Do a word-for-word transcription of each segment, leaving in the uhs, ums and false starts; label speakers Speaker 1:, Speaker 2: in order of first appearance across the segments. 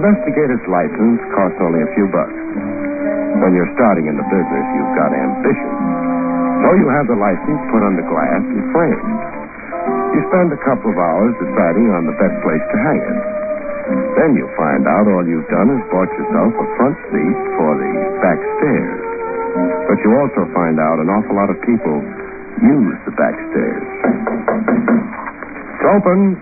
Speaker 1: investigator's license costs only a few bucks. When you're starting in the business, you've got ambition. So you have the license put under glass and framed. You spend a couple of hours deciding on the best place to hang it. Then you find out all you've done is bought yourself a front seat for the back stairs. But you also find out an awful lot of people use the back stairs. It's open.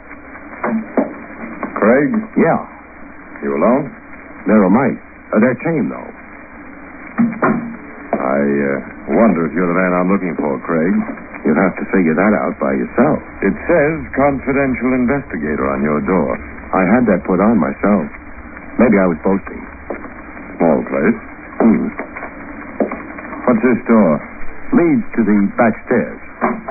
Speaker 2: Craig?
Speaker 1: Yeah.
Speaker 2: You alone?
Speaker 1: They're a mice. Uh, they're tame, though.
Speaker 2: I uh, wonder if you're the man I'm looking for, Craig.
Speaker 1: You'll have to figure that out by yourself.
Speaker 2: It says confidential investigator on your door.
Speaker 1: I had that put on myself. Maybe I was boasting.
Speaker 2: Small place.
Speaker 1: Hmm.
Speaker 2: What's this door?
Speaker 1: Leads to the back stairs.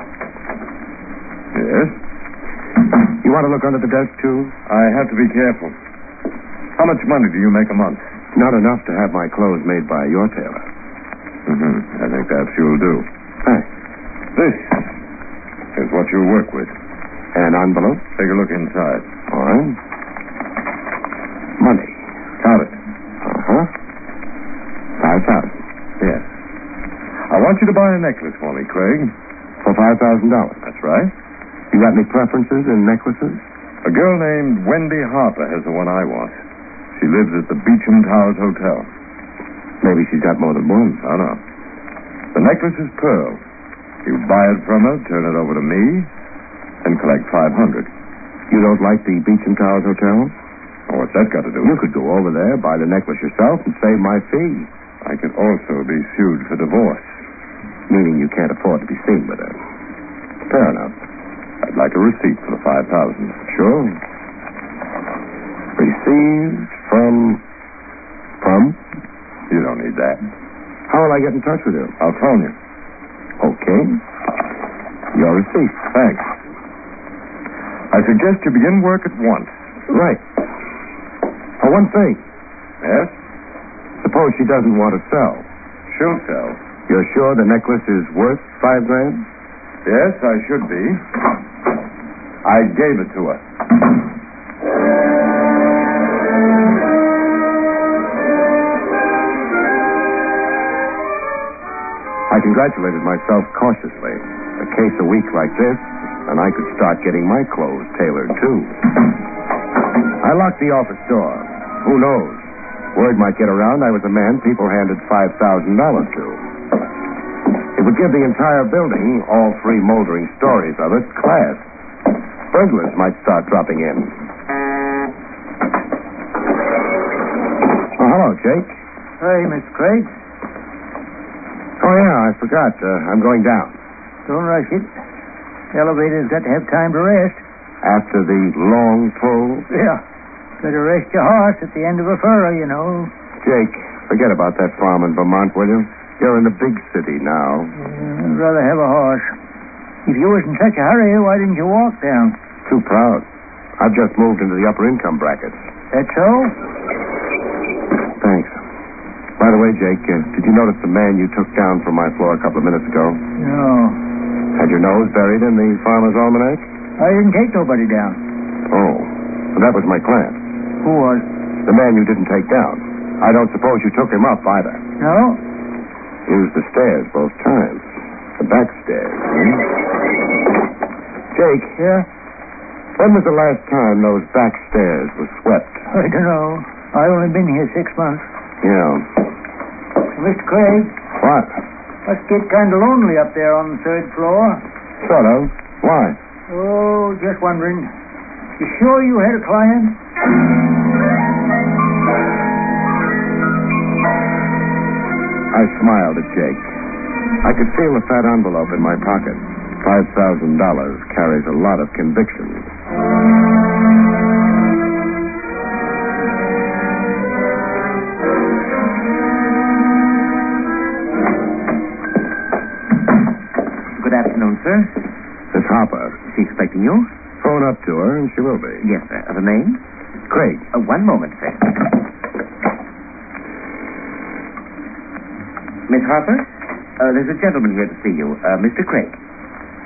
Speaker 2: Yes?
Speaker 1: You want to look under the desk, too?
Speaker 2: I have to be careful. How much money do you make a month?
Speaker 1: Not enough to have my clothes made by your tailor.
Speaker 2: Mm-hmm. I think that's you'll do.
Speaker 1: Thanks.
Speaker 2: This is what you work with.
Speaker 1: An envelope?
Speaker 2: Take a look inside.
Speaker 1: All right. Money.
Speaker 2: Count it.
Speaker 1: Uh-huh. Five thousand.
Speaker 2: Yes. I want you to buy a necklace for me, Craig.
Speaker 1: For five thousand dollars?
Speaker 2: That's right.
Speaker 1: You got any preferences in necklaces?
Speaker 2: A girl named Wendy Harper has the one I want. She lives at the Beecham Towers Hotel.
Speaker 1: Maybe she's got more than one.
Speaker 2: Oh, no. The necklace is pearl. You buy it from her, turn it over to me, and collect five hundred.
Speaker 1: You don't like the Beecham Towers Hotel?
Speaker 2: Oh, what's that got to do
Speaker 1: You
Speaker 2: with it?
Speaker 1: could go over there, buy the necklace yourself, and save my fee.
Speaker 2: I could also be sued for divorce.
Speaker 1: Meaning you can't afford to be seen with her. Fair enough.
Speaker 2: I'd like a receipt for the five thousand.
Speaker 1: Sure. Received from... From?
Speaker 2: You don't need that.
Speaker 1: How will I get in touch with you?
Speaker 2: I'll phone you.
Speaker 1: Okay. Your receipt.
Speaker 2: Thanks. I suggest you begin work at once.
Speaker 1: Right. Oh, one thing.
Speaker 2: Yes?
Speaker 1: Suppose she doesn't want to sell.
Speaker 2: She'll sell.
Speaker 1: You're sure the necklace is worth five grand?
Speaker 2: Yes, I should be. I gave it to her.
Speaker 1: I congratulated myself cautiously. A case a week like this, and I could start getting my clothes tailored, too. I locked the office door. Who knows? Word might get around I was a man people handed five thousand dollars to. It would give the entire building, all three moldering stories of it, class. Burglars might start dropping in. Oh, hello, Jake.
Speaker 3: Hey, Mister Craig.
Speaker 1: Oh, yeah, I forgot. Uh, I'm going down.
Speaker 3: Don't rush it. Elevator's got to have time to rest.
Speaker 1: After the long pull?
Speaker 3: Yeah. Better rest your horse at the end of a furrow, you know.
Speaker 1: Jake, forget about that farm in Vermont, will you? You're in the big city now.
Speaker 3: Yeah, I'd rather have a horse. If you was in such a hurry, why didn't you walk down?
Speaker 1: Too proud. I've just moved into the upper income brackets.
Speaker 3: That so?
Speaker 1: Thanks. By the way, Jake, uh, did you notice the man you took down from my floor a couple of minutes ago?
Speaker 3: No.
Speaker 1: Had your nose buried in the farmer's almanac?
Speaker 3: I didn't take nobody down.
Speaker 1: Oh, well, that was my client.
Speaker 3: Who was?
Speaker 1: The man you didn't take down. I don't suppose you took him up either.
Speaker 3: No?
Speaker 1: Used the stairs both times. The back stairs, hmm? Jake.
Speaker 3: Yeah?
Speaker 1: When was the last time those back stairs were swept?
Speaker 3: I don't know. I only been here six months.
Speaker 1: Yeah.
Speaker 3: Mister Craig,
Speaker 1: What?
Speaker 3: must get kind of lonely up there on the third floor.
Speaker 1: Sort of. Why?
Speaker 3: Oh, just wondering. You sure you had a client?
Speaker 1: I smiled at Jake. I could feel the fat envelope in my pocket. Five thousand dollars carries a lot of conviction.
Speaker 4: Good afternoon, sir.
Speaker 1: Miss Harper.
Speaker 4: Is she expecting you?
Speaker 1: Phone up to her, and she will be.
Speaker 4: Yes, sir. Of a name?
Speaker 1: Craig.
Speaker 4: Uh, one moment, sir. Miss Harper? Uh, there's a gentleman here to see you, uh, Mister Craig.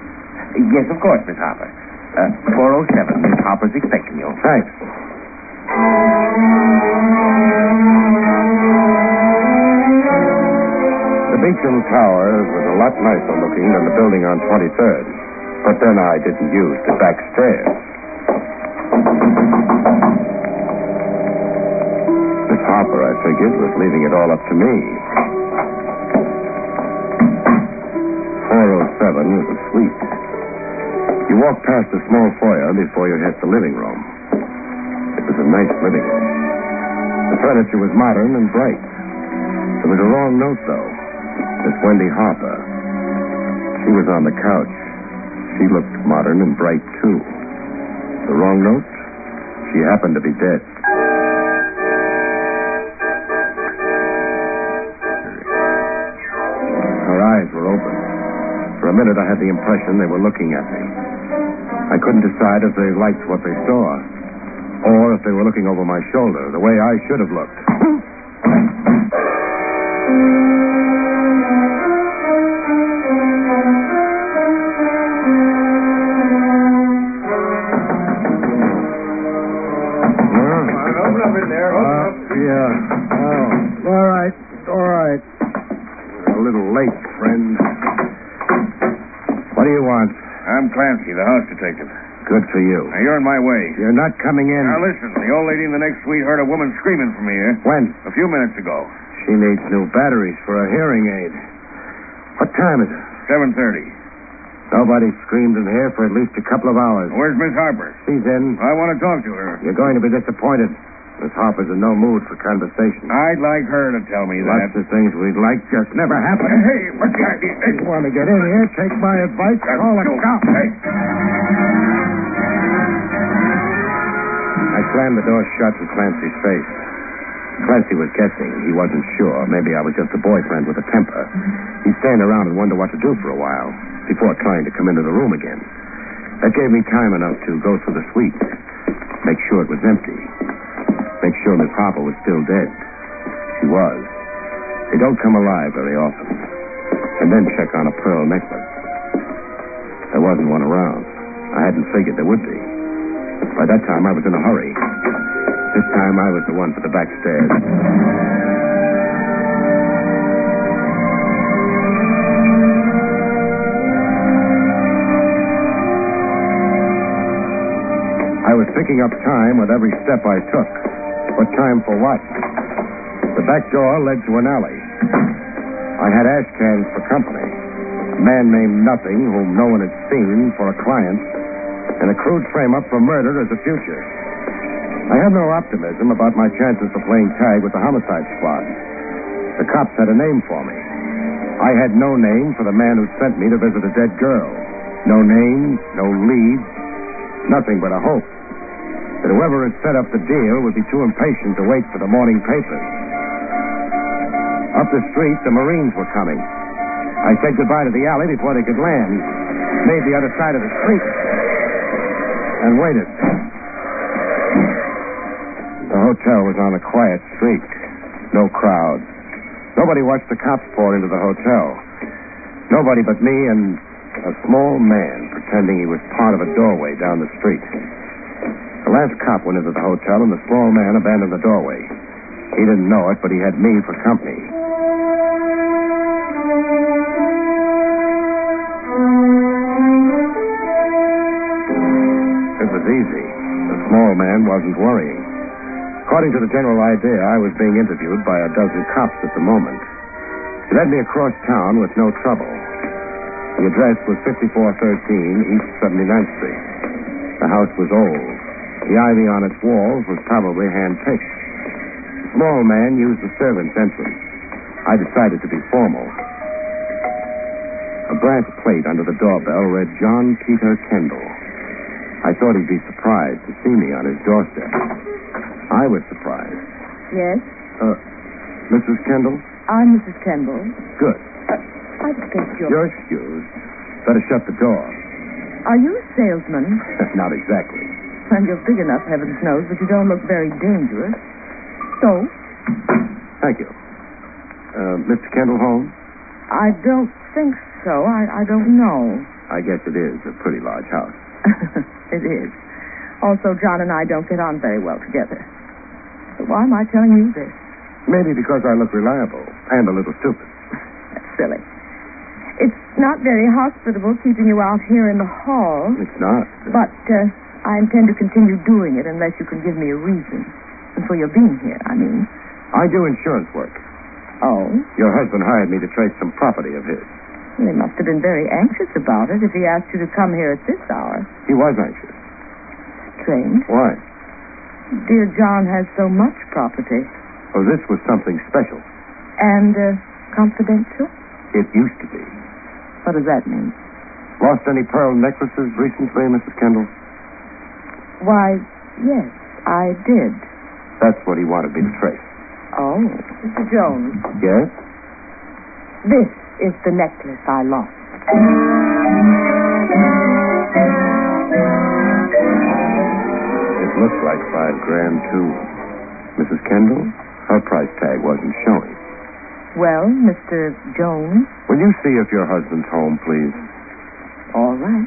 Speaker 4: Uh, yes, of course, Miss Harper. Uh, four oh seven. Miss Harper's expecting you.
Speaker 1: Thanks. The Beecham Tower was a lot nicer looking than the building on twenty-third. But then I didn't use the back stairs. Miss Harper, I figured, was leaving it all up to me. four oh seven was a suite. You walked past the small foyer before you hit the living room. It was a nice living room. The furniture was modern and bright. There was a wrong note, though. Miss Wendy Harper. She was on the couch. She looked modern and bright, too. The wrong note? She happened to be dead. Her eyes were open. For a minute, I had the impression they were looking at me. I couldn't decide if they liked what they saw, or if they were looking over my shoulder, the way I should have looked.
Speaker 2: Clancy, the house detective.
Speaker 1: Good for you.
Speaker 2: Now, you're in my way.
Speaker 1: You're not coming in.
Speaker 2: Now, listen. The old lady in the next suite heard a woman screaming from here.
Speaker 1: When?
Speaker 2: A few minutes ago.
Speaker 1: She needs new batteries for a hearing aid. What time is it?
Speaker 2: seven thirty.
Speaker 1: Nobody screamed in here for at least a couple of hours.
Speaker 2: Where's Miss Harper?
Speaker 1: She's in.
Speaker 2: I want to talk to her.
Speaker 1: You're going to be disappointed. Miss Harper's in no mood for conversation.
Speaker 2: I'd like her to tell me that.
Speaker 1: Lots of things we'd like just never happen.
Speaker 2: Hey, what's the idea? Hey,
Speaker 1: you want to get in here? Take my advice. Call a cop.
Speaker 2: Hey.
Speaker 1: I slammed the door shut in Clancy's face. Clancy was guessing. He wasn't sure. Maybe I was just a boyfriend with a temper. He'd stand around and wonder what to do for a while before trying to come into the room again. That gave me time enough to go through the suite, make sure it was empty. Make sure Miss Harper was still dead. She was. They don't come alive very often. And then check on a pearl necklace. There wasn't one around. I hadn't figured there would be. By that time, I was in a hurry. This time, I was the one for the back stairs. I was picking up time with every step I took. But time for what? The back door led to an alley. I had ash cans for company. A man named Nothing, whom no one had seen, for a client, and a crude frame-up for murder as a future. I had no optimism about my chances for playing tag with the homicide squad. The cops had a name for me. I had no name for the man who sent me to visit a dead girl. No name, no leads, nothing but a hope that whoever had set up the deal would be too impatient to wait for the morning papers. Up the street, the Marines were coming. I said goodbye to the alley before they could land, made the other side of the street, and waited. The hotel was on a quiet street. No crowd. Nobody watched the cops pour into the hotel. Nobody but me and a small man pretending he was part of a doorway down the street. The last cop went into the hotel, and the small man abandoned the doorway. He didn't know it, but he had me for company. It was easy. The small man wasn't worrying. According to the general idea, I was being interviewed by a dozen cops at the moment. He led me across town with no trouble. The address was fifty-four thirteen East seventy-ninth Street. The house was old. The ivy on its walls was probably hand-picked. The small man used the servant's entrance. I decided to be formal. A brass plate under the doorbell read John Peter Kendall. I thought he'd be surprised to see me on his doorstep. I was surprised.
Speaker 5: Yes?
Speaker 1: Uh, Missus Kendall?
Speaker 5: I'm Missus Kendall.
Speaker 1: Good.
Speaker 5: Uh, I guess you're...
Speaker 1: You're excused. Better shut the door.
Speaker 5: Are you a salesman?
Speaker 1: Not exactly.
Speaker 5: And you're big enough, heavens knows, but you don't look very dangerous. So?
Speaker 1: Thank you. Uh, Mister Kendall home?
Speaker 5: I don't think so. I, I don't know.
Speaker 1: I guess it is a pretty large house.
Speaker 5: It is. Also, John and I don't get on very well together. But why am I telling you this?
Speaker 1: Maybe because I look reliable and a little stupid.
Speaker 5: That's silly. It's not very hospitable keeping you out here in the hall.
Speaker 1: It's not.
Speaker 5: But uh, I intend to continue doing it unless you can give me a reason. And for your being here, I mean.
Speaker 1: I do insurance work.
Speaker 5: Oh?
Speaker 1: Your husband hired me to trace some property of his.
Speaker 5: Well, he must have been very anxious about it if he asked you to come here at this hour.
Speaker 1: He was anxious.
Speaker 5: Strange.
Speaker 1: Why?
Speaker 5: Dear John has so much property.
Speaker 1: Oh, this was something special.
Speaker 5: And uh, confidential?
Speaker 1: It used to be.
Speaker 5: What does that mean?
Speaker 1: Lost any pearl necklaces recently, Missus Kendall?
Speaker 5: Why, yes, I did.
Speaker 1: That's what he wanted me to trace.
Speaker 5: Oh, Mister Jones.
Speaker 1: Yes?
Speaker 5: This is the necklace I lost.
Speaker 1: It looks like five grand, too. Missus Kendall, her price tag wasn't showing.
Speaker 5: Well, Mister Jones?
Speaker 1: Will you see if your husband's home, please?
Speaker 5: All right.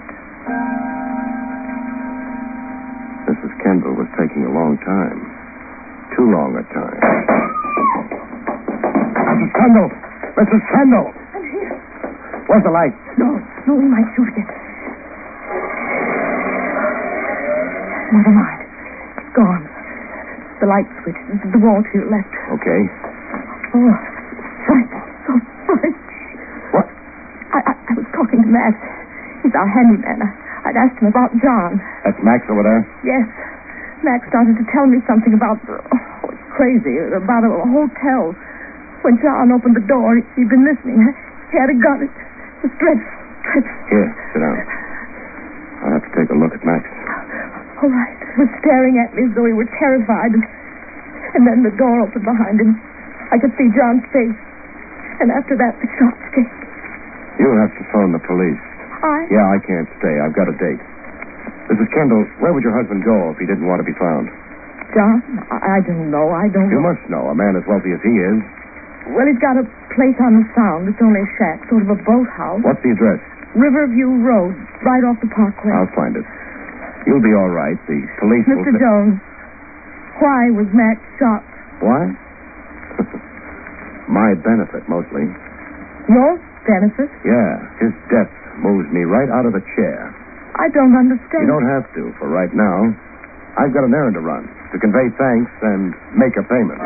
Speaker 1: Missus Kendall was taking a long time. Too long a time. Missus Kendall! Missus Kendall!
Speaker 5: I'm here.
Speaker 1: Where's the light?
Speaker 5: No, no, we might shoot it. Never mind. It's gone. The light switch, the wall to your left.
Speaker 1: Okay.
Speaker 5: Oh, frightful. So frightful.
Speaker 1: What?
Speaker 5: I, I, I was talking to Max. He's our handyman. I, I'd asked him about John.
Speaker 1: That's Max over there?
Speaker 5: Yes. Max started to tell me something about, oh, it's crazy, about a, a hotel. When John opened the door, he'd been listening. He had a gun. It was dreadful, dreadful.
Speaker 1: Here, sit down. I'll have to take a look at Max.
Speaker 5: All right. He was staring at me as though he were terrified. And, and then the door opened behind him. I could see John's face. And after that, the shots came.
Speaker 1: You'll have to phone the police.
Speaker 5: I?
Speaker 1: Yeah, I can't stay. I've got a date. Missus Kendall, where would your husband go if he didn't want to be found?
Speaker 5: John? I, I don't know. I don't
Speaker 1: You
Speaker 5: know.
Speaker 1: must know. A man as wealthy as he is.
Speaker 5: Well, he's got a place on the Sound. It's only a shack, sort of a boathouse.
Speaker 1: What's the address?
Speaker 5: Riverview Road, right off the parkway.
Speaker 1: I'll find it. You'll be all right. The police will...
Speaker 5: Mister
Speaker 1: say-
Speaker 5: Jones, why was Max shot?
Speaker 1: Why? My benefit, mostly.
Speaker 5: Your benefit?
Speaker 1: Yeah, his death moves me right out of the chair.
Speaker 5: I don't understand.
Speaker 1: You don't have to for right now. I've got an errand to run, to convey thanks and make a payment.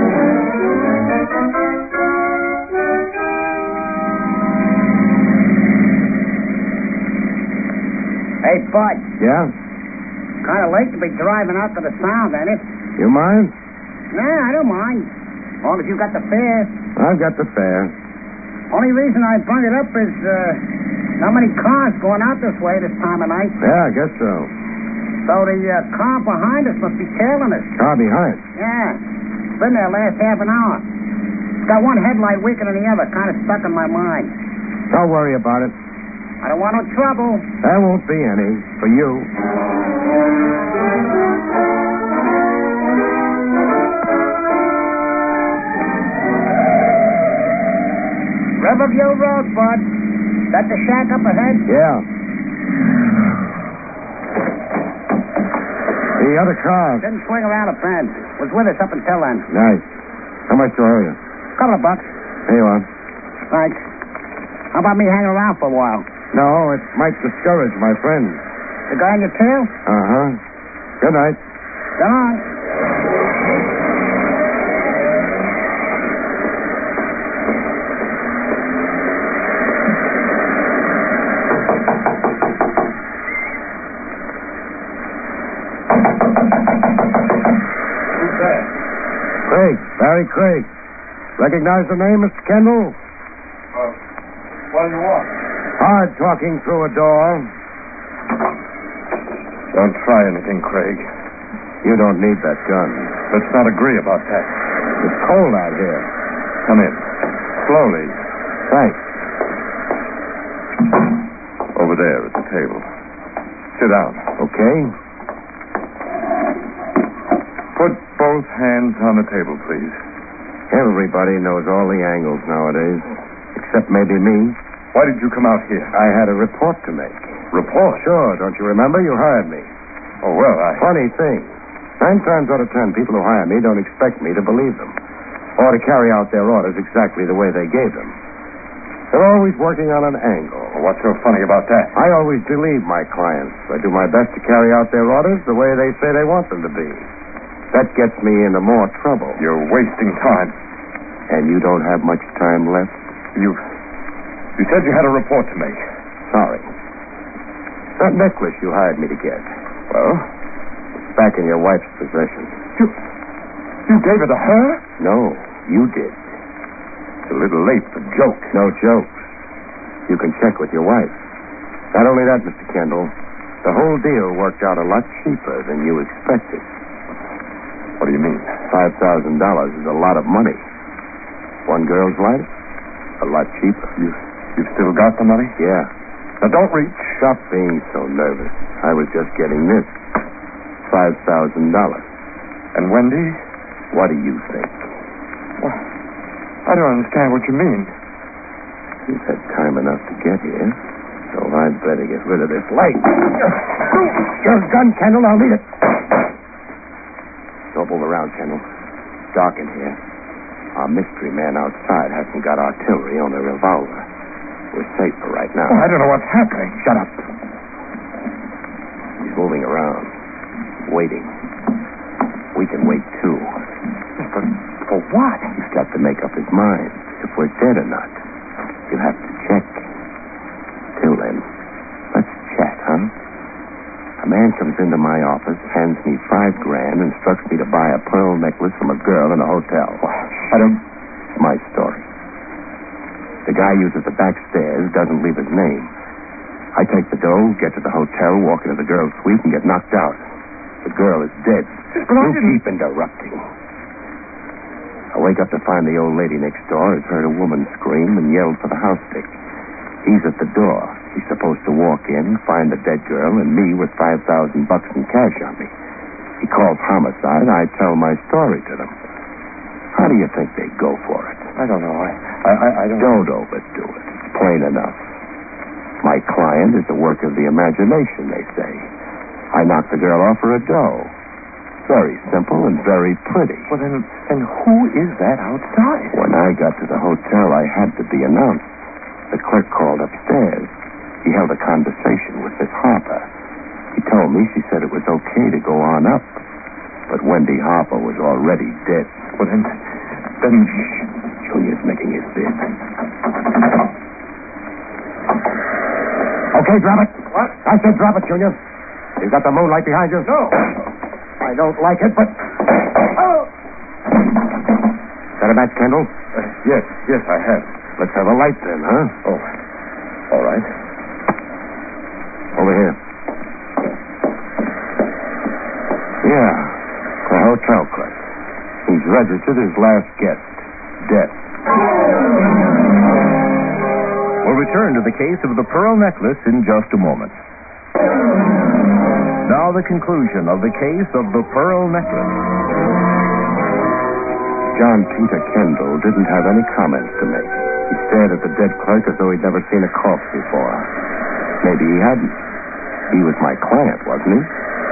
Speaker 3: Hey, Bud.
Speaker 1: Yeah?
Speaker 3: Kind of late to be driving out to the Sound, ain't it?
Speaker 1: You mind?
Speaker 3: Nah, I don't mind. As long as you got the fare.
Speaker 1: I've got the fare.
Speaker 3: Only reason I brought it up is, uh, not many cars going out this way this time of night.
Speaker 1: Yeah, I guess so.
Speaker 3: So the uh, car behind us must be tailing us.
Speaker 1: Car behind.
Speaker 3: Yeah. It's been there last half an hour. It's got one headlight weaker than the other, kind of stuck in my mind.
Speaker 1: Don't worry about it.
Speaker 3: I don't want no trouble.
Speaker 1: There won't be any for you.
Speaker 3: Riverview Road, Bud. That the shack up ahead?
Speaker 1: Yeah. The other car.
Speaker 3: Didn't swing around a bend. Was with us up until then.
Speaker 1: Nice. How much do I owe you?
Speaker 3: Couple of bucks.
Speaker 1: Here you are.
Speaker 3: Thanks. How about me hanging around for a while?
Speaker 1: No, it might discourage my friends.
Speaker 3: The guy on your tail?
Speaker 1: Uh-huh. Good night.
Speaker 3: Come on.
Speaker 1: Craig. Barry Craig. Recognize the name, Mister Kendall?
Speaker 2: Uh, what do you want?
Speaker 1: Hard talking through a door.
Speaker 2: Don't try anything, Craig.
Speaker 1: You don't need that gun.
Speaker 2: Let's not agree about that.
Speaker 1: It's cold out here.
Speaker 2: Come in. Slowly.
Speaker 1: Thanks.
Speaker 2: Over there at the table. Sit down.
Speaker 1: Okay.
Speaker 2: Put both hands on the table, please.
Speaker 1: Everybody knows all the angles nowadays, except maybe me.
Speaker 2: Why did you come out here?
Speaker 1: I had a report to make.
Speaker 2: Report?
Speaker 1: Sure, don't you remember? You hired me.
Speaker 2: Oh, well, I...
Speaker 1: Funny thing. Nine times out of ten, people who hire me don't expect me to believe them or to carry out their orders exactly the way they gave them. They're always working on an angle.
Speaker 2: Well, what's so funny about that?
Speaker 1: I always believe my clients. I do my best to carry out their orders the way they say they want them to be. That gets me into more trouble.
Speaker 2: You're wasting time.
Speaker 1: And you don't have much time left?
Speaker 2: You... You said you had a report to make.
Speaker 1: Sorry. That necklace you hired me to get.
Speaker 2: Well?
Speaker 1: It's back in your wife's possession.
Speaker 2: You... You gave it to her?
Speaker 1: No, you did.
Speaker 2: It's a little late for jokes.
Speaker 1: No jokes. You can check with your wife. Not only that, Mister Kendall, the whole deal worked out a lot cheaper than you expected.
Speaker 2: What do you mean?
Speaker 1: Five thousand dollars is a lot of money. One girl's life, a lot cheaper.
Speaker 2: You, you've still got the money?
Speaker 1: Yeah.
Speaker 2: Now, don't reach.
Speaker 1: Stop being so nervous. I was just getting this. Five thousand dollars.
Speaker 2: And Wendy?
Speaker 1: What do you think?
Speaker 2: Well, I don't understand what you mean.
Speaker 1: You've had time enough to get here, so I'd better get rid of this light. Your gun, Kendall. I'll need it. Don't move around, Kendall. It's dark in here. Our mystery man outside hasn't got artillery on the revolver. We're safe for right now.
Speaker 2: Oh, I don't know what's happening.
Speaker 1: Shut up. He's moving around, waiting. We can wait, too.
Speaker 2: For, for what?
Speaker 1: He's got to make up his mind if we're dead or not. You'll have to check. Till then, let's chat, huh? A man comes into my office, hands me five grand, instructs me to buy a pearl necklace from a girl in a hotel.
Speaker 2: I don't...
Speaker 1: It's my story. The guy uses the back stairs, doesn't leave his name. I take the dough, get to the hotel, walk into the girl's suite, and get knocked out. The girl is dead.
Speaker 2: But I
Speaker 1: you
Speaker 2: didn't...
Speaker 1: keep interrupting. I wake up to find the old lady next door has heard a woman scream and yelled for the house stick. He's at the door. He's supposed to walk in, find the dead girl, and me with five thousand bucks in cash on me. He calls homicide, and I tell my story to them. How do you think they go for it?
Speaker 2: I don't know. I, I, I don't...
Speaker 1: Don't overdo it. It's plain enough. My client is the work of the imagination, they say. I knock the girl off for a dough. Very simple and very pretty.
Speaker 2: Well, then, then who is that outside?
Speaker 1: When I got to the hotel, I had to be announced. The clerk called upstairs. He held a conversation with Miss Harper. He told me she said it was okay to go on up. But Wendy Harper was already dead.
Speaker 2: Well, then... Then...
Speaker 1: Junior's making his bid. Okay, drop it.
Speaker 2: What?
Speaker 1: I said drop it, Junior. You've got the moonlight behind you.
Speaker 2: No.
Speaker 1: I don't like it, but... Oh! Is that a match, Kendall?
Speaker 2: Uh, yes, yes, I have.
Speaker 1: Let's have a light then, huh?
Speaker 2: Oh, all right.
Speaker 1: Over here. Yeah, the hotel clerk. He's registered his last guest. Death.
Speaker 6: We'll return to the case of the pearl necklace in just a moment. Now the conclusion of the case of the pearl necklace.
Speaker 1: John Peter Kendall didn't have any comments to make. He stared at the dead clerk as though he'd never seen a corpse before. Maybe he hadn't. He was my client, wasn't he?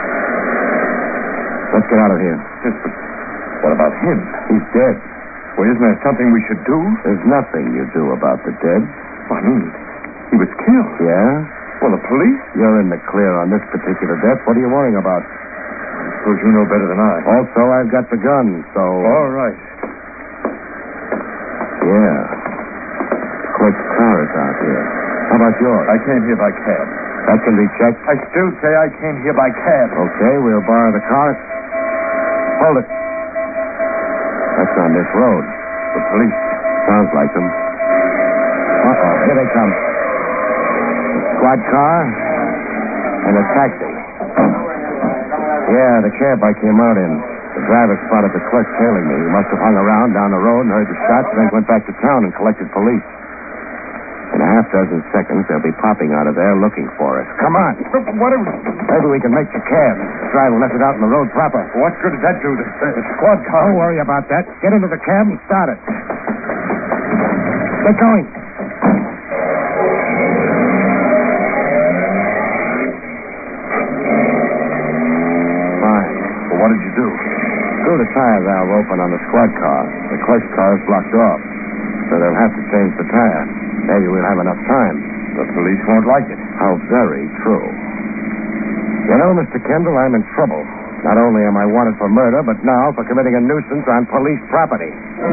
Speaker 1: Let's get out of here.
Speaker 2: Yes, but what about him?
Speaker 1: He's dead.
Speaker 2: Well, isn't there something we should do?
Speaker 1: There's nothing you do about the dead.
Speaker 2: I mean, he was killed.
Speaker 1: Yeah?
Speaker 2: Well, the police?
Speaker 1: You're in the clear on this particular death. What are you worrying about?
Speaker 2: I suppose you know better than I.
Speaker 1: Also, I've got the gun, so...
Speaker 2: All right.
Speaker 1: Yeah. Clerk's car is out here. How about yours?
Speaker 2: I came here by cab.
Speaker 1: That can be checked.
Speaker 2: I still say I came here by cab.
Speaker 1: Okay, we'll borrow the car. Hold it. That's on this road.
Speaker 2: The police.
Speaker 1: Sounds like them. Uh-oh, here they come. A squad car and a taxi. Yeah, the cab I came out in. The driver spotted the clerk tailing me. He must have hung around down the road and heard the shots, then went back to town and collected police. In a half dozen seconds, they'll be popping out of there looking for us. Come on.
Speaker 2: What are we...
Speaker 1: Maybe we can make the cab. The driver left it out in the road proper.
Speaker 2: What good does that do? The, the squad car...
Speaker 1: Don't worry about that. Get into the cab and start it. Get going.
Speaker 2: Fine. Well, what did you do?
Speaker 1: screwed a tire valve open on the squad car. The clerk's car is blocked off, so they'll have to change the tire. Maybe we'll have enough time.
Speaker 2: The police won't like it.
Speaker 1: How very true. You know, Mister Kendall, I'm in trouble. Not only am I wanted for murder, but now for committing a nuisance on police property.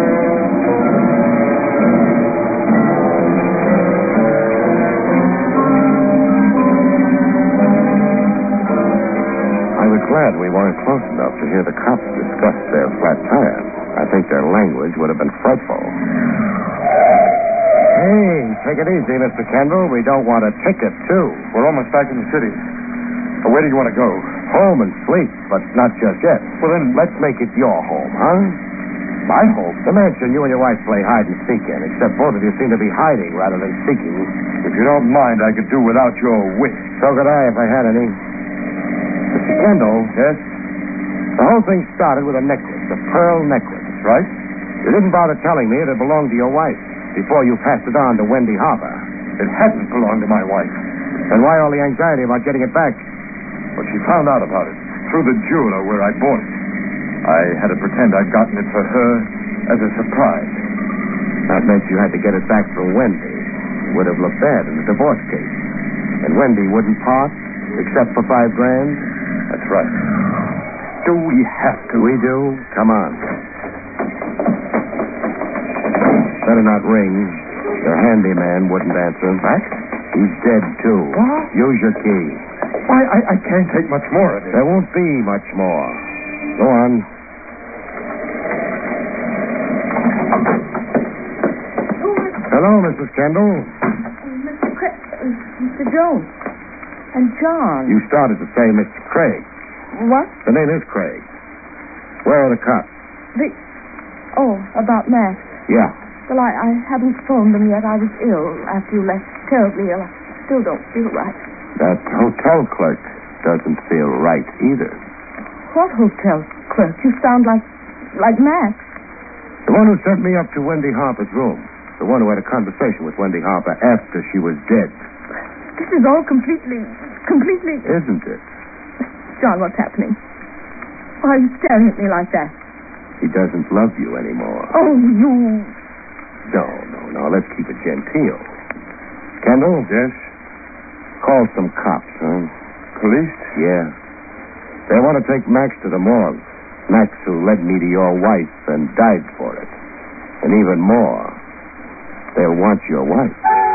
Speaker 1: I was glad we weren't close enough to hear the cops discuss their flat tire. I think their language would have been frightful. Hey, take it easy, Mister Kendall. We don't want a ticket, too.
Speaker 2: We're almost back in the city. Where do you want to go?
Speaker 1: Home and sleep, but not just yet.
Speaker 2: Well, then,
Speaker 1: let's make it your home, huh?
Speaker 2: My home?
Speaker 1: The mansion you and your wife play hide and seek in, except both of you seem to be hiding rather than seeking.
Speaker 2: If you don't mind, I could do without your wit.
Speaker 1: So could I if I had any. Mister Kendall.
Speaker 2: Yes?
Speaker 1: The whole thing started with a necklace, a pearl necklace.
Speaker 2: Right?
Speaker 1: You didn't bother telling me it had belonged to your wife before you passed it on to Wendy Harper.
Speaker 2: It hadn't belonged to my wife.
Speaker 1: Then why all the anxiety about getting it back?
Speaker 2: But she found out about it through the jeweler where I bought it. I had to pretend I'd gotten it for her as a surprise.
Speaker 1: That meant you had to get it back from Wendy. It would have looked bad in the divorce case. And Wendy wouldn't part, except for five grand?
Speaker 2: That's right. Do we have to?
Speaker 1: We do. Come on. Better not ring. Your handyman wouldn't answer.
Speaker 2: What?
Speaker 1: He's dead, too.
Speaker 2: What?
Speaker 1: Use your key.
Speaker 2: Why, I, I can't take much more of it.
Speaker 1: There won't be much more. Go on. Hello, Missus Kendall.
Speaker 5: Mister Craig, uh, Mister Jones. And John.
Speaker 1: You started to say Mister Craig.
Speaker 5: What?
Speaker 1: The name is Craig. Where are the cops?
Speaker 5: The... Oh, about Max.
Speaker 1: Yeah.
Speaker 5: Well, I, I haven't phoned them yet. I was ill after you left. Terribly ill. I still don't feel right.
Speaker 1: That hotel clerk doesn't feel right either.
Speaker 5: What hotel clerk? You sound like... like Max.
Speaker 1: The one who sent me up to Wendy Harper's room. The one who had a conversation with Wendy Harper after she was dead.
Speaker 5: This is all completely... completely...
Speaker 1: Isn't it?
Speaker 5: John, what's happening? Why are you staring at me like that?
Speaker 1: He doesn't love you anymore.
Speaker 5: Oh, you...
Speaker 1: No, no, no. Let's keep it genteel. Kendall?
Speaker 2: Yes?
Speaker 1: Call some cops, huh?
Speaker 2: Police?
Speaker 1: Yeah. They want to take Max to the morgue. Max who led me to your wife and died for it. And even more, they'll want your wife.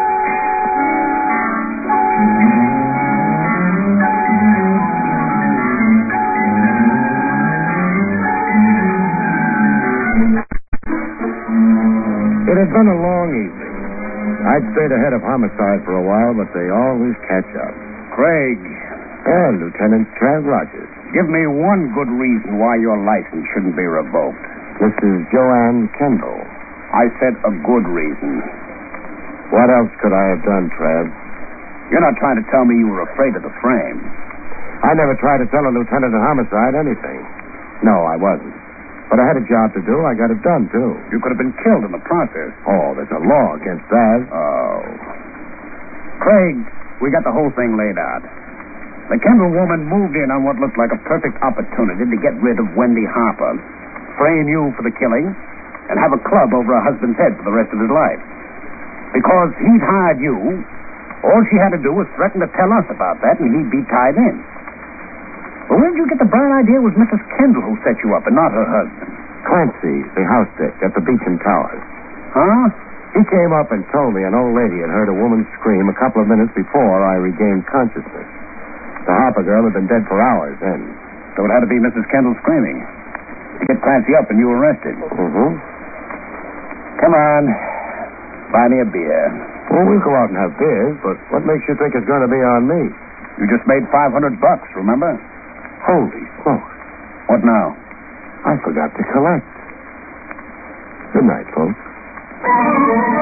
Speaker 1: It had been a long evening. I'd stayed ahead of homicide for a while, but they always catch up.
Speaker 3: Craig,
Speaker 1: And Lieutenant Trav Rogers.
Speaker 3: give me one good reason why your license shouldn't be revoked.
Speaker 1: Missus Joanne Kendall.
Speaker 3: I said a good reason.
Speaker 1: What else could I have done, Trav?
Speaker 3: You're not trying to tell me you were afraid of the frame.
Speaker 1: I never tried to tell a lieutenant in homicide anything. No, I wasn't. But I had a job to do. I got it done, too.
Speaker 3: You could have been killed in the process.
Speaker 1: Oh, there's a law against that.
Speaker 3: Oh. Craig, we got the whole thing laid out. The Kendall woman moved in on what looked like a perfect opportunity to get rid of Wendy Harper, frame you for the killing, and have a club over her husband's head for the rest of his life. Because he'd hired you, all she had to do was threaten to tell us about that, and he'd be tied in. But where did you get the bright idea it was Missus Kendall who set you up and not her husband?
Speaker 1: Clancy, the house dick at the Beecham Towers.
Speaker 3: Huh?
Speaker 1: He came up and told me an old lady had heard a woman scream a couple of minutes before I regained consciousness. The Harper girl had been dead for hours then.
Speaker 3: So it had to be Missus Kendall screaming. To get Clancy up and you arrested.
Speaker 1: Mm-hmm.
Speaker 3: Come on. Buy me a beer.
Speaker 1: Well, we'll go out and have beers, but what makes you think it's going to be on me?
Speaker 3: You just made five hundred bucks, remember?
Speaker 1: Holy smokes.
Speaker 3: What now?
Speaker 1: I forgot to collect. Good night, folks.